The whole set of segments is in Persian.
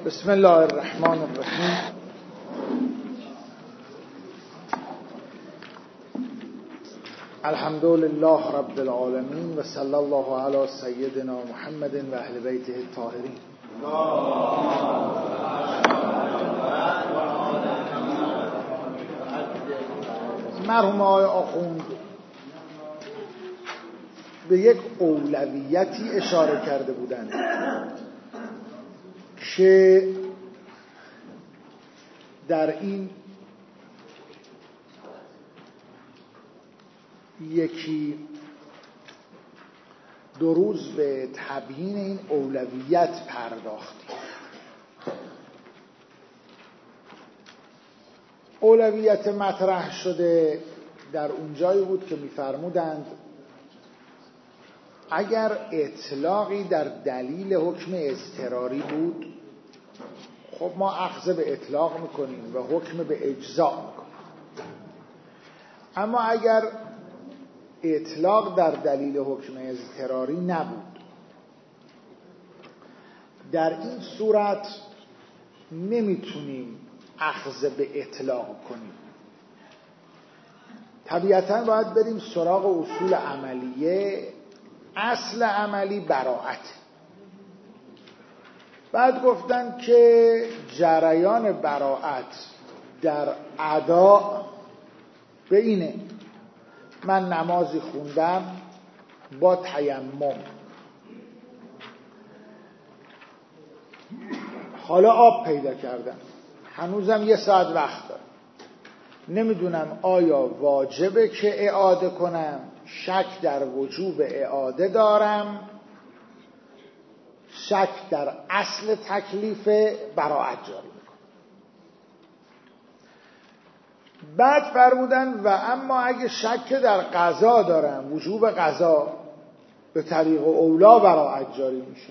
بسم الله الرحمن الرحیم. الحمد لله رب العالمین و صلی الله علی سیدنا محمد و اهل بیته الطاهرین. مرحوم آقای آخوند به یک اولویتی اشاره کرده بودند که در این یکی دو روز به تبیین این اولویت پرداختیم. اولویت مطرح شده در اونجایی بود که می‌فرمودند اگر اطلاقی در دلیل حکم اضطراری بود، خب ما اخذ به اطلاق میکنیم و حکم به اجزا میکنیم. اما اگر اطلاق در دلیل حکم اضطراری نبود، در این صورت نمیتونیم اخذ به اطلاق کنیم. طبیعتاً باید بریم سراغ اصول عملیه. اصل عملی براءت. بعد گفتن که جریان براءت در ادا به اینه: من نمازی خوندم با تیمم، حالا آب پیدا کردم، هنوزم 1 ساعت وقت دارم، نمیدونم آیا واجبه که اعاده کنم، شک در وجوب اعاده دارم، شک در اصل تکلیف براءت جاری میکنم. بعد فرمودن و اما اگه شک در قضا دارم، وجوب قضا، به طریق اولا براءت جاری میشه.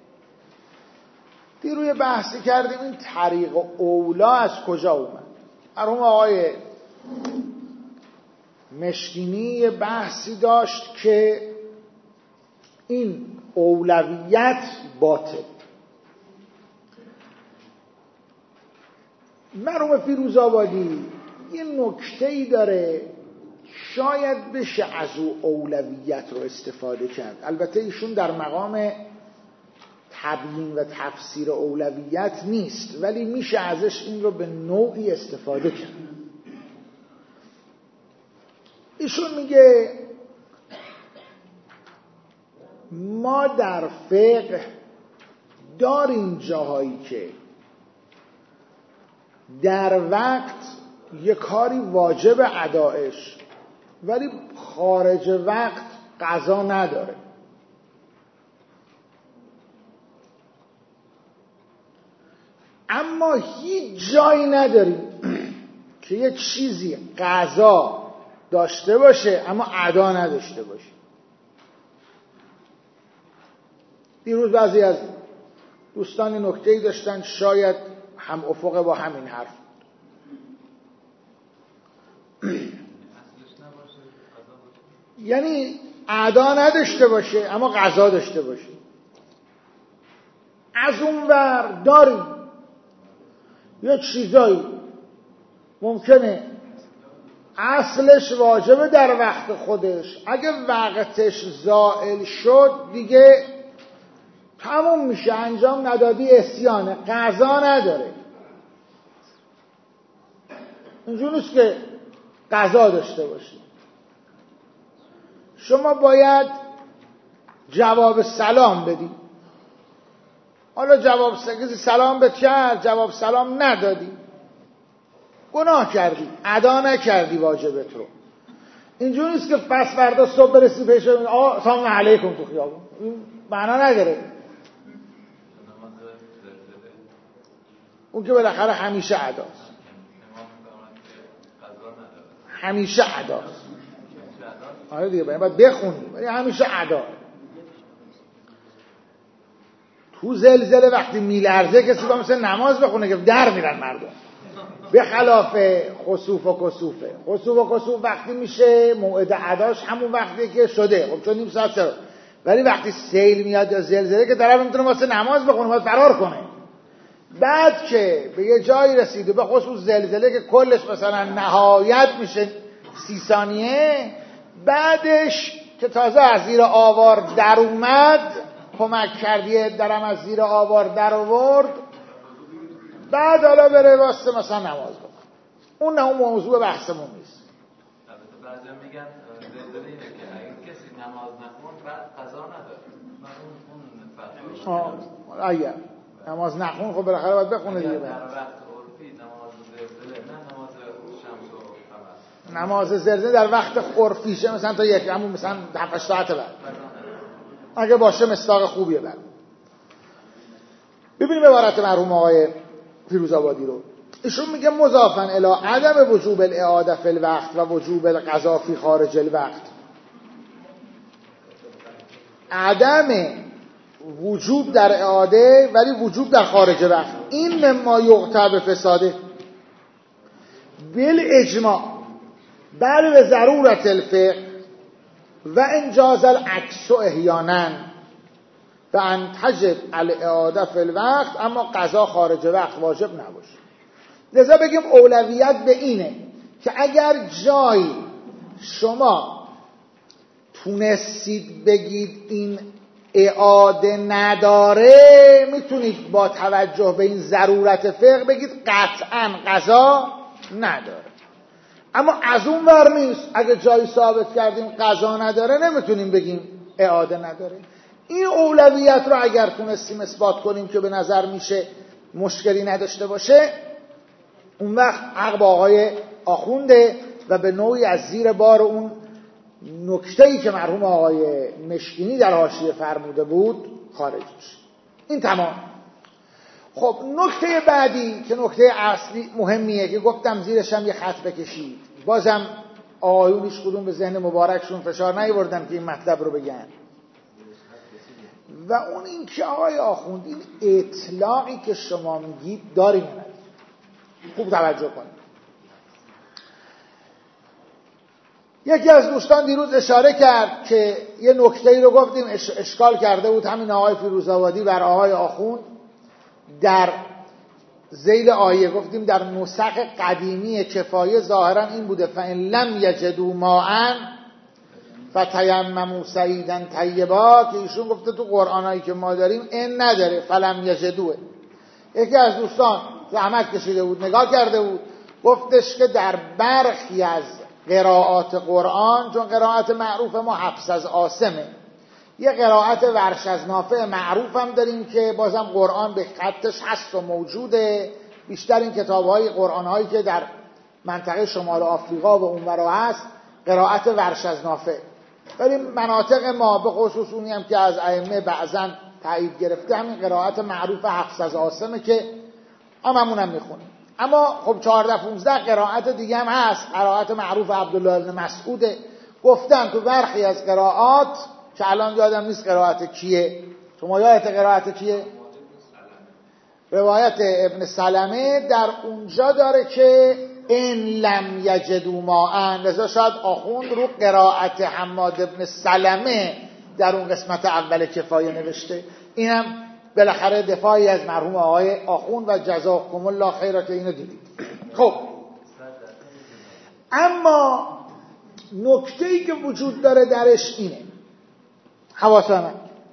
دیروی بحثی کردیم این طریق اولا از کجا اومد. مرحوم آقای مشکینی بحثی داشت که این اولویت باطل. مرحوم فیروزآبادی یه نکته‌ای داره، شاید بشه از او اولویت رو استفاده کرد. البته ایشون در مقام تبیین و تفسیر اولویت نیست، ولی میشه ازش این رو به نوعی استفاده کرد. ایشون میگه ما در فقه داریم جاهایی که در وقت یک کاری واجب ادایش ولی خارج وقت قضا نداره. اما هیچ جایی نداریم که یک چیزی قضا داشته باشه اما ادا نداشته باشه. دیروز بعضی از دوستان نکته‌ای داشتن، شاید هم افق با همین حرف. یعنی ادا نداشته باشه اما قضا داشته باشه. از اون ور داریم یه چیزایی ممکنه اصلش واجبه در وقت خودش، اگه وقتش زائل شد دیگه تموم میشه، انجام ندادی عصیانه، قضا نداره. اینجوری نیست که قضا داشته باشی. شما باید جواب سلام بدی، حالا جواب سلام بهت کرد، جواب سلام ندادی، گناه کردی، ادا نکردی واجبت رو. اینجوری نیست که پس فردا صبح برسی پیش سلام علیکم تو خیابون، این معنا نداره. اون که بالاخره همیشه اداست، همیشه اداست. آره دیگه باید بخونی، ولی همیشه ادا. تو زلزله وقتی میلرزه کسی با مثل نماز بخونه که در میرن مردم، به خلاف خسوف و کسوفه. خسوف و کسوف وقتی میشه موعد اداش همون وقتی که شده، خب چون نیم ساعت شد. ولی وقتی سیل میاد یا زلزله که طرف میتونه واسه نماز بخونه، باید فرار کنه. بعد که به یه جایی رسید و به خصوص زلزله که کلش مثلا نهایت میشه 30 ثانیه، بعدش که تازه از زیر آوار در اومد، کمک کردی درم از زیر آوار در آورد، بعد حالا بره واسه مثلا نماز بخون. اون نه، اون موضوع بحثمون نیست. البته بعضیا میگن زلزله اینه که اگه کسی نماز نخوند بعد قضا نداره. اون فتوا اگر نماز نخون خب بالاخره باید بخونه دیگه. در وقت عرفی نماز زلزله، نه نماز شمس و قمر. نماز زلزله در وقت عرفیشه، مثلا تا یک همون مثلا 7 ساعت بعد اگه باشه مصداق خوبیه. بعد ببینیم عبارت مرحوم آقای فیروزآبادی رو. ایشون میگه مضافاً الی عدم وجوب الاعاده فی الوقت و وجوب القضا فی خارج الوقت. عدم وجوب در اعاده ولی وجوب در خارج وقت، این مما یقطع به فساده بالاجماع بل به ضرورت الفقه و انجاز العکس احیانا و ان تجب الاعاده فی الوقت، اما قضا خارج وقت واجب نباشه. لذا بگیم اولویت به اینه که اگر جایی شما تونستید بگید این اعاده نداره، میتونید با توجه به این ضرورت فقه بگید قطعا قضا نداره. اما از اون ور نیست، اگه جایی ثابت کردیم قضا نداره نمیتونیم بگیم اعاده نداره. این اولویت رو اگر تونستیم اثبات کنیم که به نظر میشه مشکلی نداشته باشه، اون وقت حق با آقای آخونده و به نوعی از زیر بار اون نکته‌ای که مرحوم آقای مشکینی در حاشیه فرموده بود خارج میشه. این تمام. خب نکته بعدی که نکته اصلی مهمیه که گفتم زیرش هم یه خط بکشید، بازم آقایونیش کدوم به ذهن مبارکشون فشار نیاوردن که این مطلب رو بگن، و اون این که آقای آخوند این اطلاقی که شما میگید داریم نداریم. خوب توجه کنید. یکی از دوستان دیروز اشاره کرد که یه نکته‌ای رو گفتیم اشکال کرده بود همین آقای فیروزآبادی بر آقای آخوند در ذیل آیه. گفتیم در نسخ قدیمی کفایه ظاهرا این بوده فإن لم یجدوا ماء فتیمموا صعیدا طیبا، که ایشون گفته تو قرآنایی که ما داریم این نداره، فلم یجدوه. یکی از دوستان زحمت کشیده بود نگاه کرده بود، گفتش که در برخی از قرائات قرآن، چون قرائت معروف ما حفص از عاصمه، یه قرائت ورش از نافع معروف هم داریم که بازم قرآن به خطش هست و موجوده. بیشتر این کتاب‌های قرآن‌هایی که در منطقه شمال آفریقا و اونورا هست قرائت ورش از نافع، ولی مناطق ما به خصوص اونی هم که از ائمه بعضن تایید گرفته همین قرائت معروف حفص از عاصمه که هممون هم میخونیم. اما خب 14-15 قرائت دیگه هم هست. قرائت معروف عبدالله بن مسعود گفتن تو برخی از قرائات که الان یادم نیست قرائت کیه، شما یادت قرائت کیه؟ روایت ابن سلمه در اونجا داره که ان لم یجدوا ماء، لذا شاید آخوند رو قرائت حماد ابن سلمه در اون قسمت اول کفایه نوشته. اینم بالاخره دفاعی از مرحوم آقای آخوند و جزاکم الله خیرا که اینو دیدید. خب اما نکته‌ای که وجود داره درش اینه، حواسا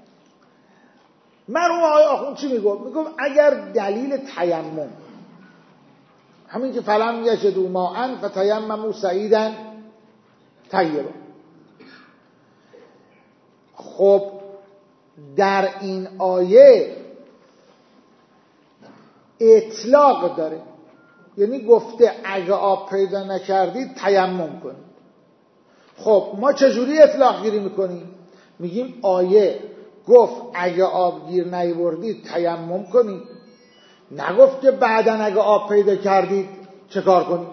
مرحوم آقای آخوند چی میگفت؟ میگفت اگر دلیل تیمم همین که فلم یجدوا ماء فتیمموا صعیدا طیبا، خب در این آیه اطلاق داره، یعنی گفته اگه آب پیدا نکردید تیمم کنید. خب ما چجوری اطلاق گیری میکنیم؟ میگیم آیه گفت اگه آب گیر نیاوردید تیمم کنید، نگفت که بعدن اگه آب پیدا کردید چه کار کنید.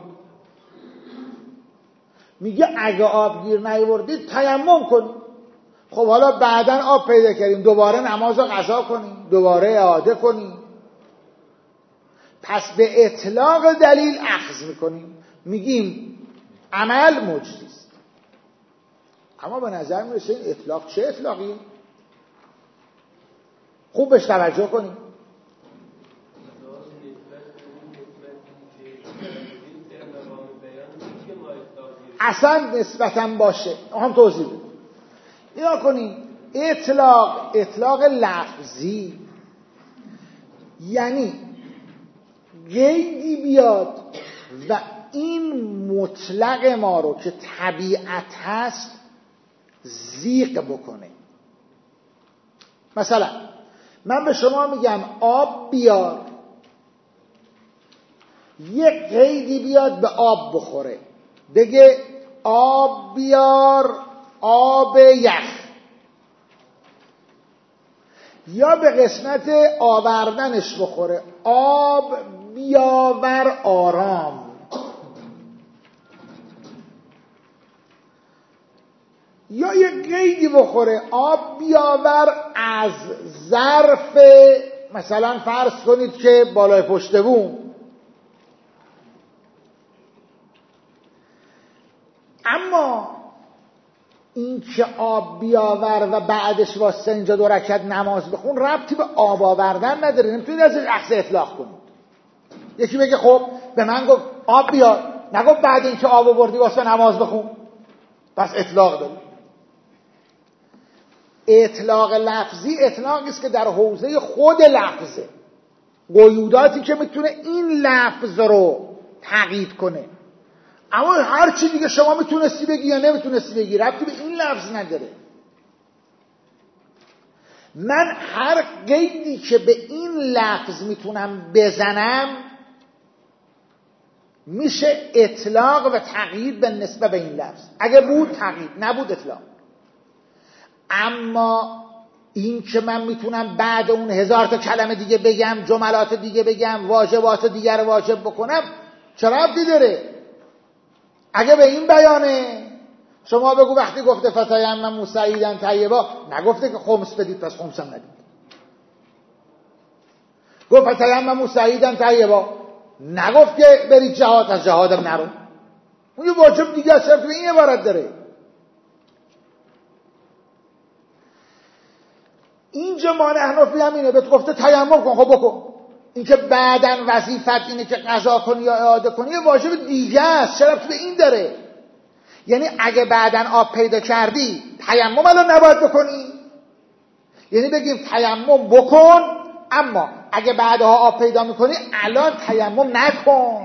میگه اگه آب گیر نیاوردید تیمم کنید. خب حالا بعدن آب پیدا کردیم دوباره نماز رو قضا کنیم، دوباره اعاده کنیم. پس به اطلاق دلیل اخذ میکنیم، میگیم عمل مجزیست. اما به نظر میرسه این اطلاق چه اطلاقیه؟ خوب بهش توجه کنیم. اصلا نسبتاً باشه. هم توضیح بدم. اینا کنید اطلاق لفظی یعنی قیدی بیاد و این مطلق ما رو که طبیعت هست زیغ بکنه. مثلا من به شما میگم آب بیار، یک قیدی بیاد به آب بخوره، بگه آب بیار آب یخ، یا به قسمت آوردنش بخوره آب بیاور آرام، یا یک قیدی بخوره آب بیاور از ظرف مثلا فرض کنید که بالای پشت بوم. اما این که آب بیاور و بعدش واسه اینجا 2 رکعت نماز بخون ربطی به آب آوردن نداره. نمیتونید ازش اخذ اطلاق کنید. یکی بگه خب به من گفت آب بیار، نگفت بعد این که آب آوردی واسه نماز بخون، پس اطلاق داری. اطلاق لفظی اطلاقی است که در حوزه خود لفظه، قیوداتی که میتونه این لفظ رو تقیید کنه. اما هر چی دیگه شما میتونستی بگی یا نمیتونستی بگی ربطی به این لفظ نداره. من هر قیدی که به این لفظ میتونم بزنم میشه اطلاق و تقیید به نسبت به این لفظ. اگه بود تقیید، نبود اطلاق. اما این که من میتونم بعد اون 1000 تا کلمه دیگه بگم، جملات دیگه بگم، واجبات دیگر واجب بکنم، چه ربطی داره؟ اگه به این بیانه شما بگو وقتی گفته فتیمموا صعیدا طیبا نگفته که خمس بدید پس خمسم ندید. گفت فتیمموا صعیدا طیبا نگفت که برید جهاد، از جهادم نرو. اون یه واجب دیگه است که این عبارت داره. اینجا ما حنفی هم اینه بهت گفته تیمم کن، خب بکن. این که بعدن وظیفت اینه که قضا کنی یا اعاده کنی یه واجب دیگه است. چرا به این داره؟ یعنی اگه بعدن آب پیدا کردی تیمم الان نباید بکنی؟ یعنی بگیم تیمم بکن، اما اگه بعدها آب پیدا میکنی الان تیمم نکن.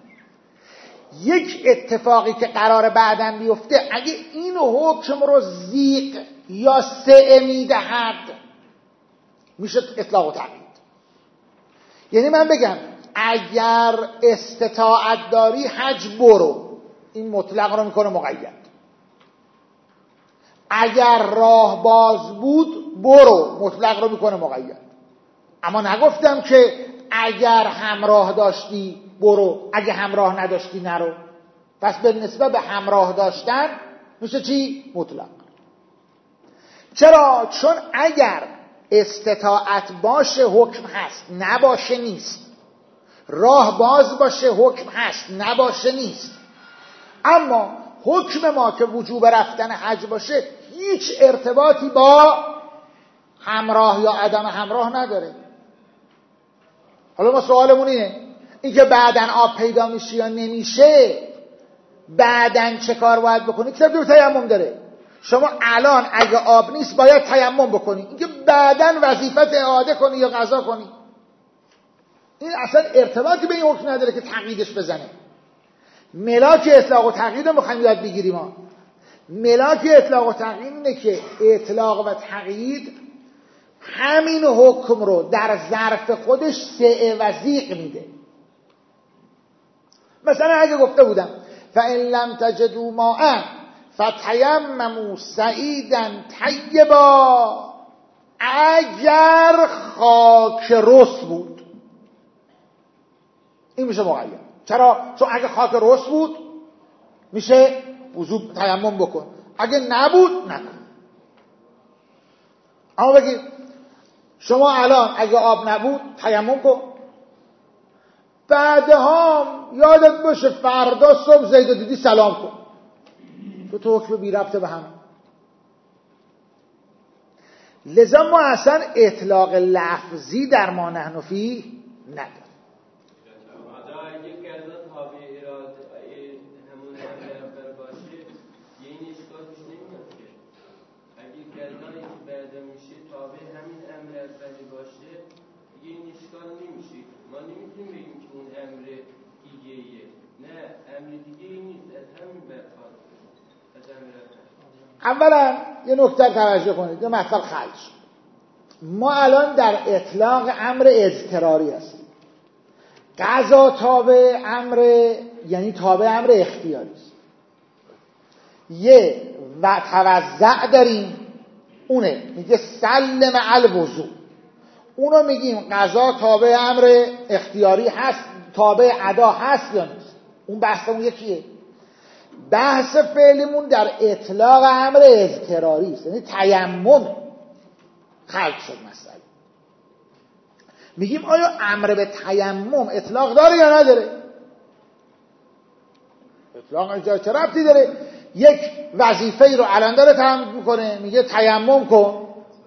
یک اتفاقی که قرار بعدن بیفته اگه این حکم رو زیغ یا سعه میدهد میشه اطلاق و تقیید. یعنی من بگم اگر استطاعت داری حج برو، این مطلق رو میکنه مقید. اگر راه باز بود برو، مطلق رو میکنه مقید. اما نگفتم که اگر همراه داشتی برو، اگه همراه نداشتی نرو. پس به نسبت به همراه داشتن میشه چی؟ مطلق. چرا؟ چون اگر استطاعت باشه حکم هست، نباشه نیست. راه باز باشه حکم هست، نباشه نیست. اما حکم ما که وجوب رفتن حج باشه هیچ ارتباطی با همراه یا عدم همراه نداره. حالا ما سوالمون اینه، این که بعدن آب پیدا میشه یا نمیشه، بعدن چه کار باید بکنی؟ کتاب تیمم داره. شما الان اگه آب نیست باید تیمم بکنی. این که بعدن وظیفت اعاده کنی یا قضا کنی، این اصلا ارتباطی به این حکم نداره که تقییدش بزنه. ملاک اطلاق و تقیید رو میخوایم یاد بگیریم. ملاک اطلاق و تقیید اینه که اطلاق و تقیید همین حکم رو در ظرف خودش سعه و ضیق میده. مثلا اگه گفته بودم فَإِن لَّمْ تَجِدُوا مَاءً فَتَيَمَّمُوا صَعِيدًا طَیِّبًا، اگر خاک رس بود، این میشه مقید. چرا؟ چون اگه خاک رس بود میشه وضو تیمم بکن، اگه نبود نکن. اما بگید شما الان اگه آب نبود تیمم کن، بعدها یادت باشه فردا صبح زید دیدی سلام کن. تو حکم بی ربط به هم. لذا ما اصلا اطلاق لفظی در ما حنفی نداریم. اگه که از تابع اراده همون باشه پیش نمیاد که اگه گردایی که برده میشه تابع همین امر اولی باشه دیگه این اشکال نمیشه. ما نمیتونیم بگیم که اون امر دیگه ایه، نه امر دیگه ای نیست، از همین برخواد از امر اولا یه نکته توجه کنید، یه مثال خلج. ما الان در اطلاق امر اضطراری هستیم. قضا تابع امر، یعنی تابع امر اختیاری است. یه و توزع داریم، اونه میگه سلم الوضوء، اونو میگیم قضا تابع امر اختیاری هست، تابع ادا هست یا نیست. اون بحثمون یکیه. بحث فعلیمون در اطلاق امر اضطراری است، یعنی تیمم. خلق شد مسئله، میگیم آیا امر به تیمم اطلاق داره یا نداره؟ اطلاق چه ربطی داره؟ یک وظیفه ای رو الان داره تعیین میکنه، میگه تیمم کن،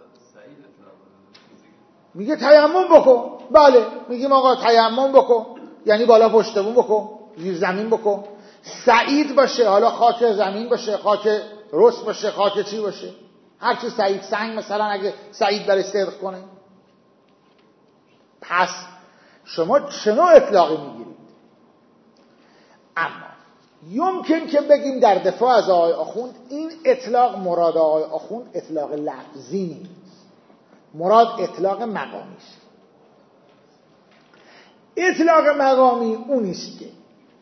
میگه تیمم بکن. بله، میگیم آقا تیمم بکن، یعنی بالا پشتمون بکن، زیر زمین بکن، سعید باشه، حالا خاک زمین باشه، خاک رس باشه، خاک چی باشه، هر چی سعید، سنگ مثلا اگه سعید برای صدق کنه. پس شما چنو اطلاقی میگیرید؟ اما یمکن که بگیم در دفاع از آقای آخوند این اطلاق مراد آقای آخوند اطلاق لفظی نیست، مراد اطلاق مقامی است. اطلاق مقامی اونیست که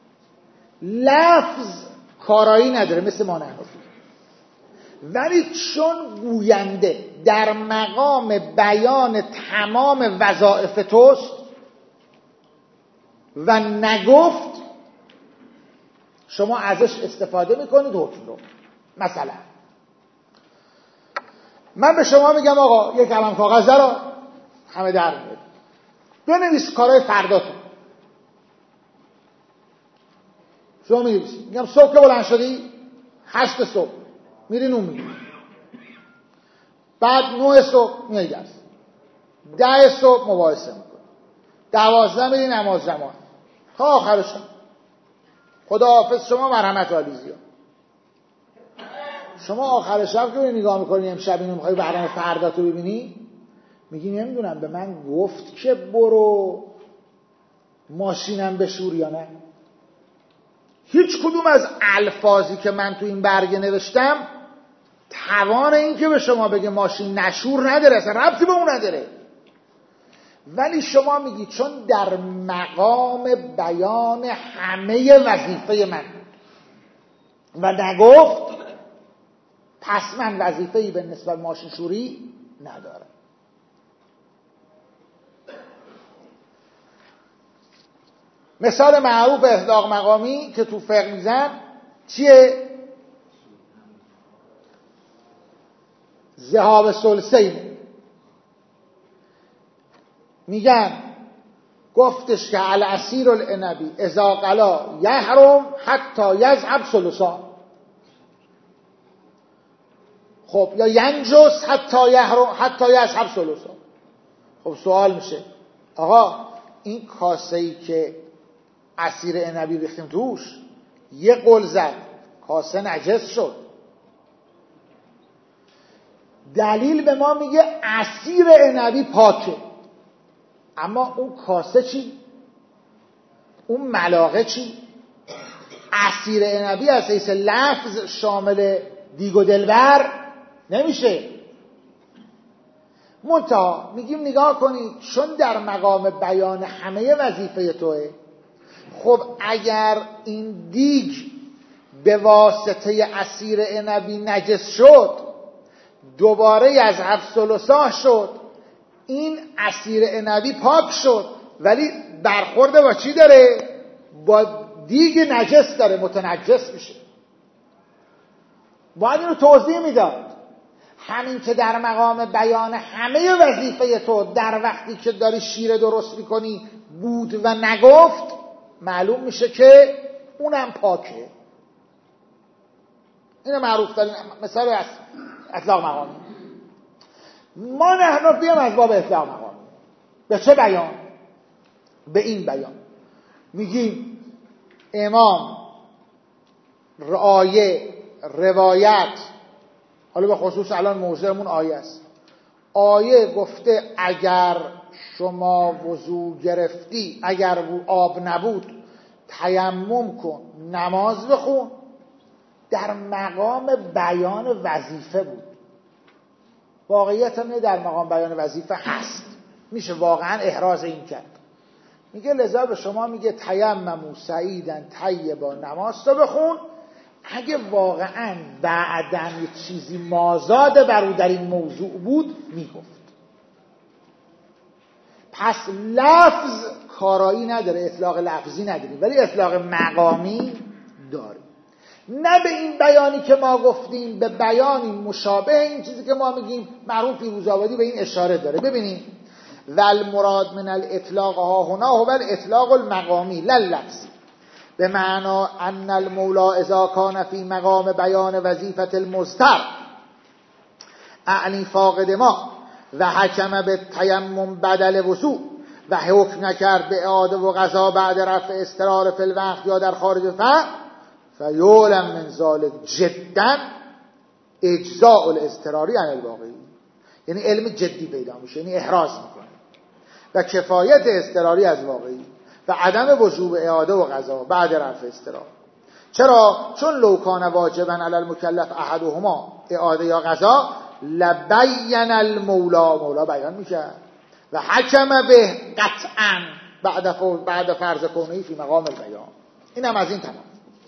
لفظ کارایی نداره مثل ما نحنفی، ولی چون گوینده در مقام بیان تمام وظایف توست و نگفت، شما ازش استفاده میکنید حکم رو. مثلا من به شما میگم آقا یک قلم کاغذ رو همه در میاد، بنویس کارهای فرداتون. شما می‌نویسید، میگم صبح که بلند شدی 8 صبح میری نون میگیری، بعد 9 صبح میای درس، 10 صبح مباحثه میکنی، 12 میری نماز جماعت تا آخر شب. خداحافظ شما، مرحمت عالیزیا. شما آخر شب که نگاه میکنی امشب اینو میخوای برنامه فرداتو ببینی، میگی نمیدونم به من گفت که برو ماشینم بشور یا نه. هیچ کدوم از الفاظی که من تو این برگه نوشتم توان این که به شما بگه ماشین نشور نداره، اصلا ربطی به اون نداره. ولی شما میگی چون در مقام بیان همه وظیفه من و نگفت، پس من وظیفه‌ای به نسبت ماشین شوری ندارم. مثال معروف اطلاق مقامی که تو فقه میزن چیه؟ ذهاب ثلثین. میگن گفتش که العصیر العنبی اذا قلا یحرم حتی یذهب ثلثا. خب یا ینجس حتی یحرم حتی یذهب ثلثا. خب سوال میشه آقا این کاسه‌ای که عصیر عنبی ریختیم توش، یه قل زد کاسه نجس شد، دلیل به ما میگه عصیر عنبی پاکه، اما اون کاسه چی؟ اون ملاقه چی؟ عصیر عنبی از حیث لفظ شامل دیگ و دلبر نمیشه. منتها میگیم نگاه کنید، چون در مقام بیان همه وظیفه توه، خب اگر این دیگ به واسطه عصیر عنبی نجس شد، دوباره از ثلثا شد، این عصیر عنبی پاک شد، ولی برخورده با چی داره؟ با دیگ نجس داره، متنجس میشه. باید اینو توضیح میداد. همین که در مقام بیان همه وظیفه تو در وقتی که داری شیر درست میکنی بود و نگفت، معلوم میشه که اونم پاکه. اینه معروف ترین مثال از اطلاق مقامی. ما نحنفی هم از باب اطلاق مقامی. به چه بیان؟ به این بیان میگیم امام روایت، حالا به خصوص الان موضوعمون آیه است، آیه گفته اگر شما وضو گرفتی، اگر آب نبود تیمم کن نماز بخون، در مقام بیان وظیفه بود. واقعیت هم در مقام بیان وظیفه هست، میشه واقعا احراز این کرد. میگه لذا به شما میگه تیمموا صعیدا طیبا، نماز تو بخون. اگه واقعا بعداً یه چیزی مازاد بر او در این موضوع بود میگفت. پس لفظ کارایی نداره، اطلاق لفظی نداریم، ولی اطلاق مقامی داریم. نه به این بیانی که ما گفتیم، به بیانی مشابه این چیزی که ما میگیم. مرحوم فیروزآبادی به این اشاره داره. ببینیم والمراد من الاطلاق ها هنا هو الاطلاق المقامی لا اللفظی، به معنا ان المولا اذا کان فی مقام بیان وظیفه المضطر اعنی فاقد ما و حکم به تیمم بدل وضو و حکم نکرد به اعاده و قضا بعد رفع اضطرار فی الوقت یا در خارج فهم، فیعلم من ذلک جدا اجزاء الاضطراری عن الواقعی. یعنی علم جدی پیدا میشه، یعنی احراز میکنه و کفایت اضطراری از واقعی و عدم وجوب اعاده و قضا بعد رفع اضطرار. چرا؟ چون لو کان واجبا علی المکلف احدهما، اعاده یا قضا، لبین المولا، مولا بیان میکرد و حکم به قطعا بعد فرض کونهی فی مقام البیان. این هم از این تمام.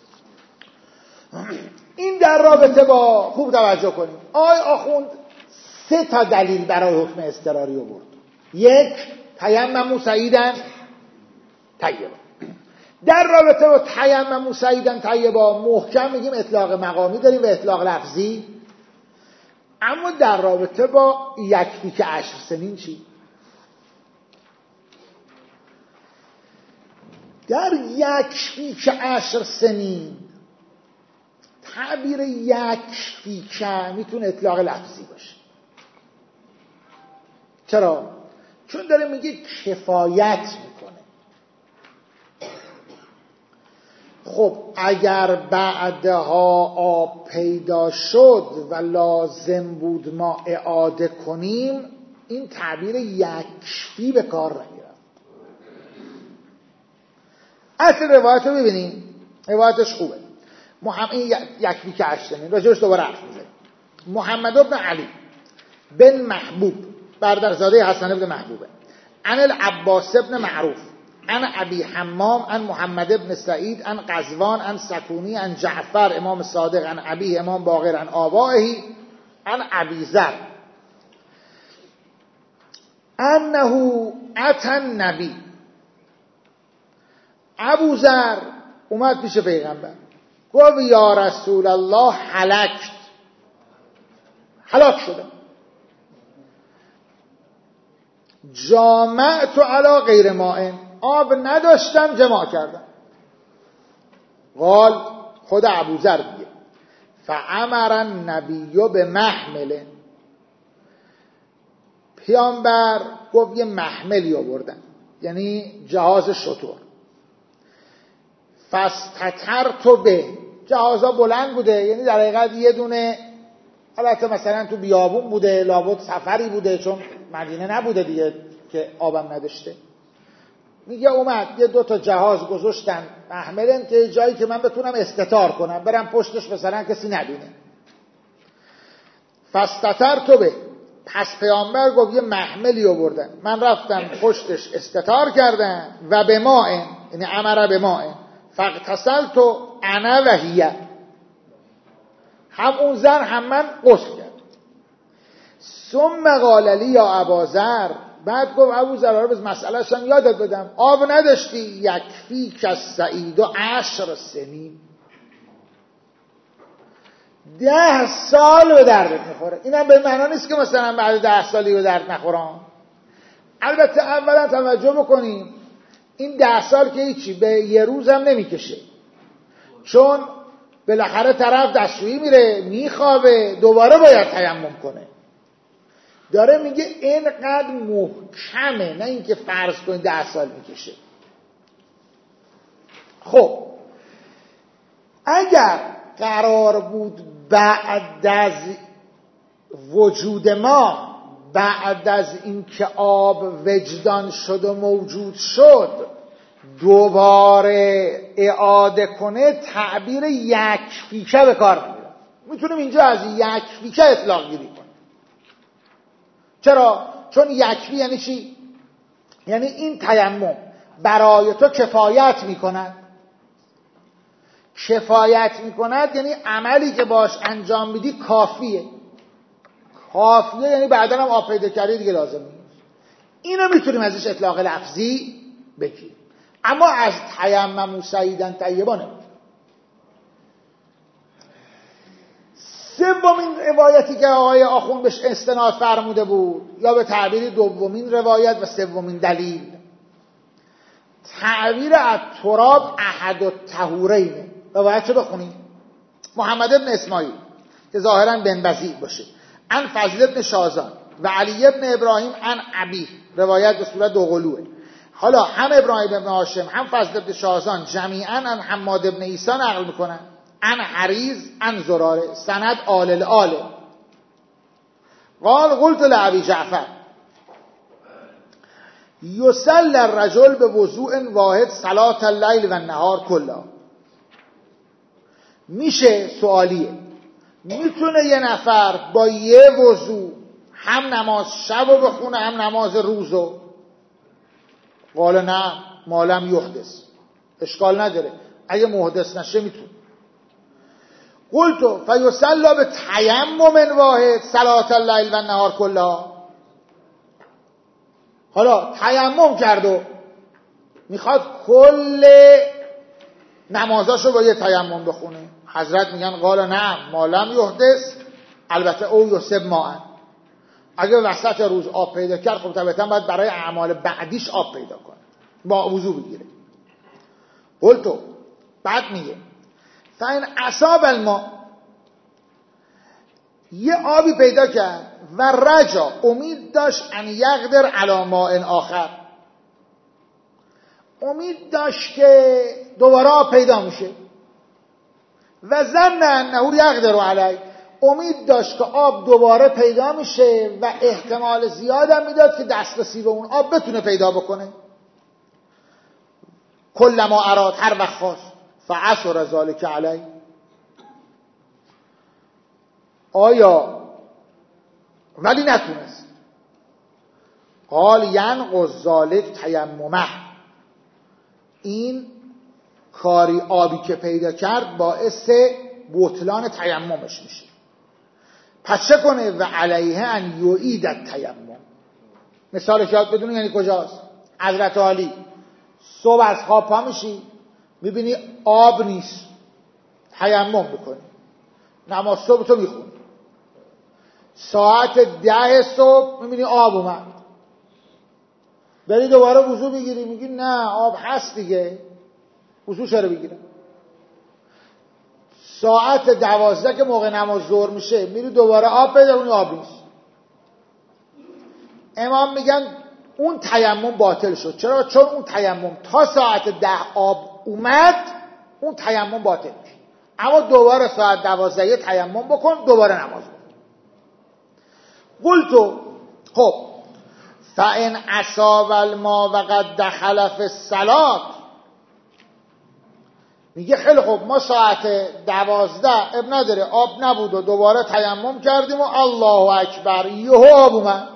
این در رابطه با، خوب توجه کنیم، آخوند 3 تا دلیل برای حکم اضطراری آورد. 1 تیمموا صعیدا طیبا. در رابطه با تیمموا صعیدا طیبا محکم میگیم اطلاق مقامی داریم و اطلاق لفظی. اما در رابطه با یکفی که 10 سنین چی؟ در یکفی که 10 سنین تعبیر یکفی که میتونه اطلاق لفظی باشه. چرا؟ چون داره میگه کفایت میکنه. خب اگر بعدها آب پیدا شد و لازم بود ما اعاده کنیم، این تعبیر یکفی به کار نمیره. اصل روایت رو ببینیم، روایتش خوبه. این یکفی که 8 سنین راجعش دوباره حرف میزنیم. محمد بن علی بن محبوب برادرزاده حسن بن محبوبه، عن العباس بن معروف، عن ابی حمام، عن محمد بن سعید، عن قزوان، عن سکونی، عن جعفر امام صادق، عن ابی امام باقر، عن آبائه، عن ابی ذر انه اتى النبی. ابو ذر اومد پیش پیغمبر گفت یا رسول الله هلاک شدم، جامعت علی غیر ماء، آب نداشتم جماع کردم. قال خود ابو ذر میگه فامر النبی بمحمل، پیامبر گفت یه محملی آوردن، یعنی جهاز شتر. فاستترت به، جهازا بلند بوده، یعنی در حقیقت یه دونه، البته مثلا تو بیابون بوده، لابد سفری بوده چون مدینه نبوده دیگه که آبم نداشته. میگه اومد یه 2 تا جهاز گذاشتن محملن که جایی که من بتونم استتار کنم، برم پشتش مثلا کسی نبینه. فاستترت به، پس پیامبر گفت یه محملی آوردن، من رفتم پشتش استتار کردم و به ماء، یعنی امر به ماء، فاغتسلت انا و هی، هم اون زن هم من غسل کرد. ثم قال لی یا ابا ذر، بعد گفت ابو ذر رو مسئله شم یادت بدم، آب نداشتی؟ یکفی که سعید و 10 سنین، 10 سال به دردت میخوره. اینم به معنا نیست که مثلا بعد 10 سالی به درد نخورم. البته اولا توجه بکنیم این 10 سال که هیچی به یه روز هم نمیکشه، چون بالاخره طرف دستشویی میره میخوابه دوباره باید تیمم کنه. داره میگه اینقدر محکمه، نه اینکه فرض کنید 10 سال میکشه. خب اگر قرار بود بعد از وجود ما، بعد از اینکه آب وجدان شد و موجود شد دوباره اعاده کنه، تعبیر یک فیکه به کار میبره. میتونیم اینجا از یک فیکه اطلاق گیری کنیم. چرا؟ چون یکفی یعنی چی؟ یعنی این تیمم برای تو کفایت میکند. کفایت میکند یعنی عملی که باش انجام میدی کافیه. کافیه یعنی بعدا هم آب پیدا کردی دیگه لازم نیست. اینو میتونیم ازش اطلاق لفظی بگیریم، اما از تیمموا سعیدا طیبا نمیتونیم. سومین روایتی که آقای آخوند بهش استناد فرموده بود، یا به تعبیر دومین روایت و سومین دلیل، تعبیر التراب احد الطهورین. روایت چه بخونیم؟ محمد ابن اسماعیل که ظاهرا بن بزیع باشه، عن فضل ابن شازان و علی ابن ابراهیم عن ابی، روایت به صورت دوقلوه. حالا هم ابراهیم ابن هاشم هم فضل ابن شازان جمیعا عن حماد ابن عیسی نقل میکنن، عن حریز عن زراره، سند آل الاله. قال قلت لابی جعفر یصلی الرجل بوضوء واحد صلاة اللیل و النهار کلا. میشه سوالیه، میتونه یه نفر با یه وضوء هم نماز شب رو بخونه هم نماز روزو؟ قال نه ما لم یحدث، اشکال نداره، اگه محدث نشه میتونه. قلت فیصلی به تیمم واحد صلاة اللیل و النهار کلها. حالا تیمم کرد و میخواد کل نمازاشو با یه تیمم بخونه. حضرت میگن قال نه ما لم یحدث، البته او یصب ماء. اگه وسط روز آب پیدا کرد خب طبعا باید برای اعمال بعدیش آب پیدا کنه، با وضو بگیره. قلت بعد میگه فإن اصاب الماء، یه آبی پیدا کرد و رجا امید داشت ان یقدر علی ماء آخر، امید داشت که دوباره آب پیدا میشه. و ظن انه یقدر علی، امید داشت که آب دوباره پیدا میشه و احتمال زیادم میداد که دسترسی به اون آب بتونه پیدا بکنه. کلما اراد، هر وقت خواست. فعصر ذلک علی، آیا ولی نتونست. قال ینقض ذلک تیممه، این کاری آبی که پیدا کرد باعث بطلان تیممش میشه. پس چه کنه؟ و علیه ان یعید التیمم. مثالش یاد بدونی یعنی کجاست؟ حضرت علی صبح از خواب پا میشی میبینی آب نیست، تیمم بکنی، نماز صبح تو میخونی. ساعت 10 صبح میبینی آب اومد، بری دوباره وضو بگیری، میگی نه آب هست دیگه، وضو چرا بگیرم؟ ساعت 12 که موقع نماز ظهر میشه میری دوباره آب پیدا کنی، آب نیست. امام میگن اون تیمم باطل شد. چرا؟ چون اون تیمم تا ساعت 10 آب اومد، اون تیمم باطل میشه. اما دوباره ساعت 12 تیمم بکن، دوباره نماز بکن. قلتو خب فإن اصاب الماء وقد دخل فی الصلاة، میگه خیلی خوب ما ساعت 12 اب نداره آب نبود و دوباره تیمم کردیم و الله اکبر یهو آب اومد،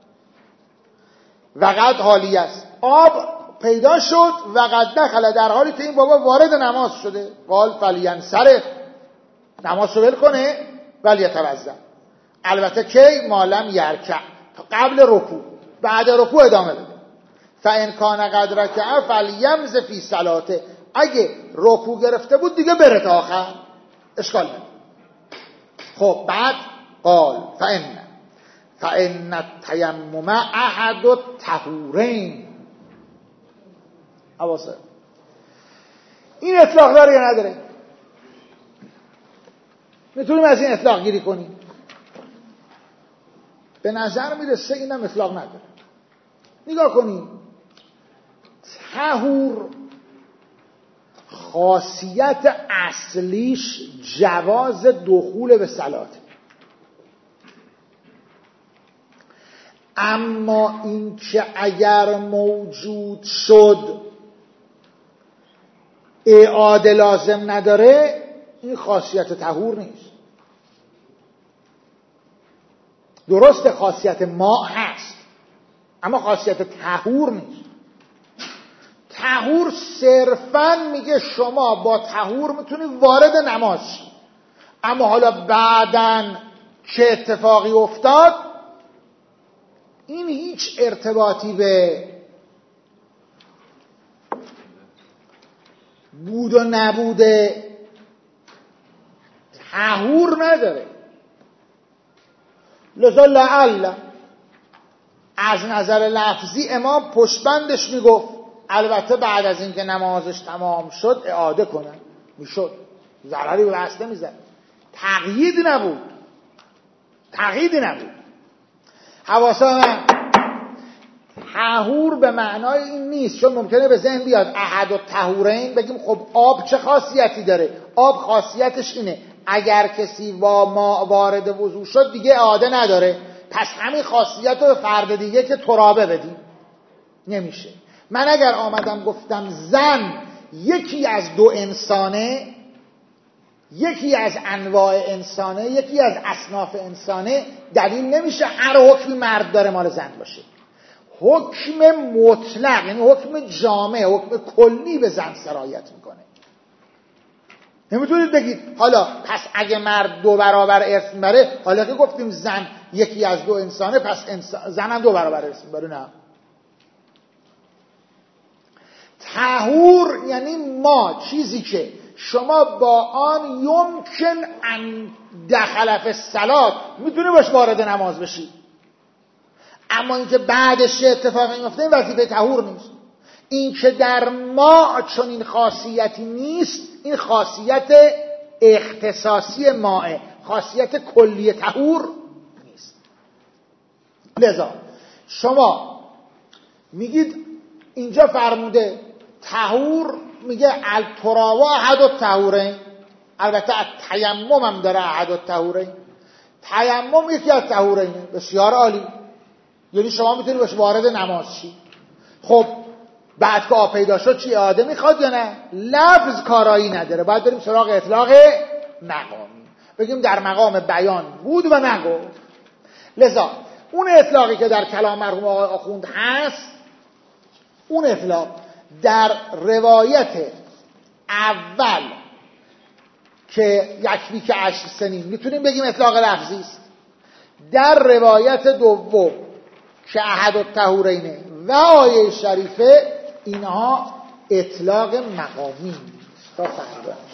وقد حالی است، آب پیدا شد، وقد دخل، در حالی که این بابا وارد نماز شده. قال فلینصرف، نماز رو ول کنه، ولی یتوضا، البته کی ما لم یرکع، قبل رکوع، بعد رکوع ادامه بده. فان کان قد رکع فلیمض فی صلاته، اگه رکوع گرفته بود دیگه بره تا آخر، اشکال نداره. خب بعد قال فإن التیمم احد الطهورین. اواسه این اطلاق داره یا نداره؟ میتونیم از این اطلاق گیری کنیم؟ به نظر میرسه اینم اطلاق نداره. نگاه کنیم، طهور خاصیت اصلیش جواز دخول به صلات، اما این که اگر موجود شد اعاده لازم نداره، این خاصیت طهور نیست. درسته خاصیت ماء هست اما خاصیت طهور نیست. طهور صرفاً میگه شما با طهور میتونی وارد نماز شی، اما حالا بعداً چه اتفاقی افتاد این هیچ ارتباطی به بود و نبود طهور نداره. لذا لعل از نظر لفظی امام پشتبندش میگفت البته بعد از اینکه نمازش تمام شد اعاده کنن، میشد، ضرری به واسطه میزد. تقیید نبود. حواسا طهور به معنای این نیست، چون ممکنه به ذهن بیاد احد الطهورین، بگیم خب آب چه خاصیتی داره؟ آب خاصیتش اینه اگر کسی با ما وارد وضو شد دیگه اعاده نداره، پس همین خاصیت رو به فرد دیگه که ترابه بدیم. نمیشه. من اگر آمدم گفتم زن یکی از دو انسانه، یکی از انواع انسانه، یکی از اصناف انسانه، دلیل نمیشه هر حکمی مرد داره مال زن باشه. حکم مطلق یعنی حکم جامع، حکم کلی به زن سرایت میکنه. نمیتونید بگید حالا پس اگه مرد 2 برابر ارث میبره، حالا که گفتیم زن یکی از 2 انسانه پس زن هم 2 برابر ارث میبره. نه. طهور یعنی ما چیزی که شما با آن یمکن ان دخل فی الصلاة میتونی باش وارد نماز بشی، اما اینکه بعدش چه اتفاقی میفته این وظیفه طهور نیست. این که در ما چون این خاصیتی نیست، این خاصیت اختصاصی ماء، خاصیت کلی طهور نیست. لذا شما میگید اینجا فرموده طهور، میگه التراب احد الطهورین، البته تیمم هم داره احد الطهورین، تیمم یکی از طهورینه. بسیار عالی، یعنی شما میتونی باش وارد نماز شی. خب بعد که آب پیدا شد چی اعاده میخواد یا نه؟ لفظ کارایی نداره، باید بریم سراغ اطلاق مقامی، بگیم در مقام بیان بود و نگفت. لذا اون اطلاقی که در کلام مرحوم آقای آخوند هست، اون اطلاق در روایت اول که یکفی که 8 سنین میتونیم بگیم اطلاق لفظی است، در روایت دوم که احد الطهورینه و آیه شریفه اینها اطلاق مقامی است. تا فردا.